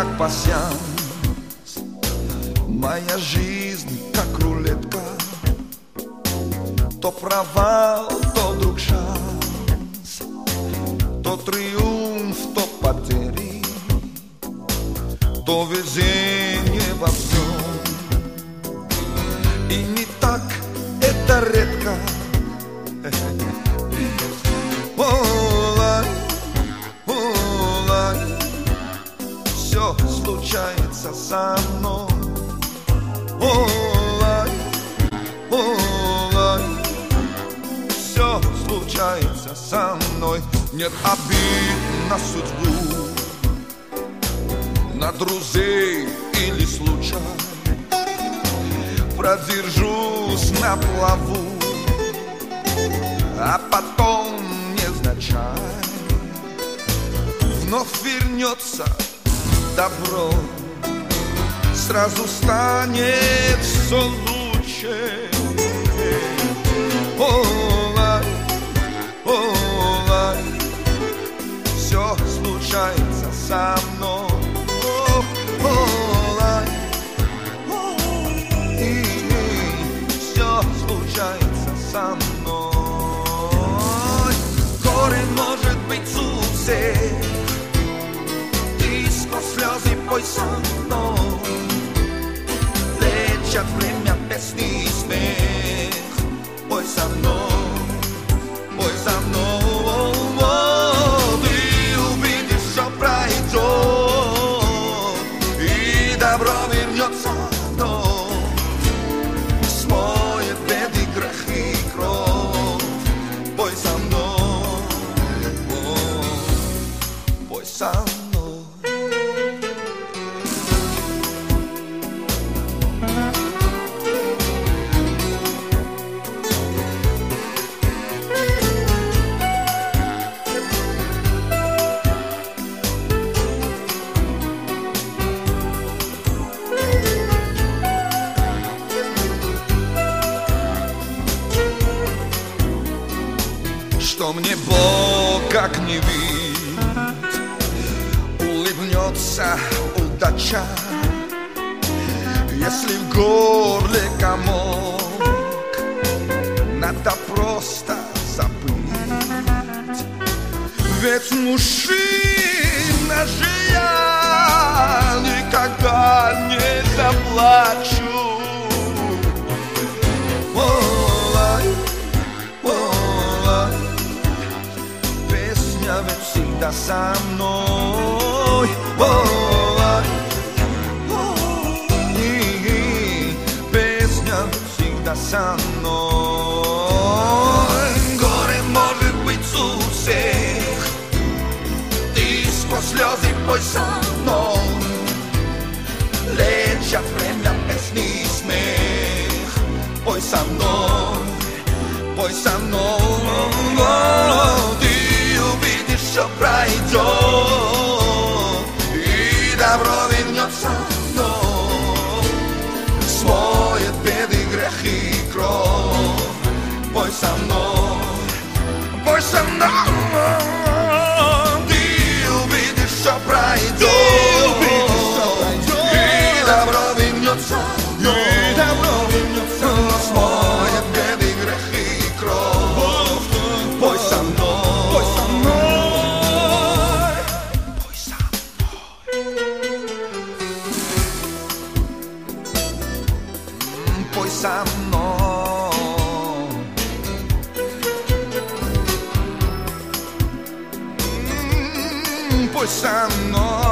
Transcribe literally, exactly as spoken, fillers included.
как пасьянс. Моя жизнь как рулетка, то провал, то вдруг шанс, то триумф, то потери, то везение во всем. И не так это редко. Олай, олай, все случается со мной. Олай, олай, все случается со мной. Нет обид на судьбу, на друзей или случай. Продержусь на плаву, а потом невзначай вновь вернется добро, сразу станет все лучше. Олай, олай, все случается со мной. Олай, и все случается со мной. Горе может быть у всех, ты сквозь слезы пой со мной. Лечат время песни и смех, пой со мной, пой со мной. Ты увидишь, что пройдет, и добро вернется вновь, смоет беды, грехи и кровь. Пой со мной, пой со мной. Что мне Бог как не видит, улыбнется удача, если в горле комок, надо просто забыть. Ведь мужчина же я никогда не заплачу. Ведь всегда со мной. Олай, и песня всегда со мной. Горе может быть у всех, ты сквозь слезы пой со мной. Лечат время песни и смех, пой со мной, пой со мной. Все пройдет, и добро вернется вновь, смоет беды, грехи и кровь. Пой со мной, пой со мной. Ты увидишь, что пройдет, и добро вернется вновь, смоет беды, грехи и кровь. Пой со мной. Пой со мной, пой со мной.